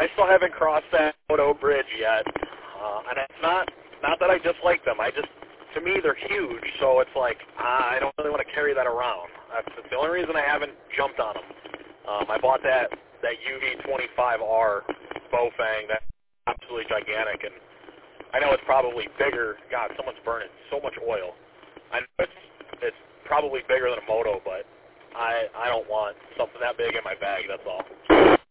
I still haven't crossed that Moto bridge yet, and it's not that I dislike them. To me, they're huge, so it's like I don't really want to carry that around. That's the only reason I haven't jumped on them. I bought that UV25R Bowfang. That's absolutely gigantic, and I know it's probably bigger. God, someone's burning so much oil. I know it's probably bigger than a Moto, but I don't want something that big in my bag. That's all.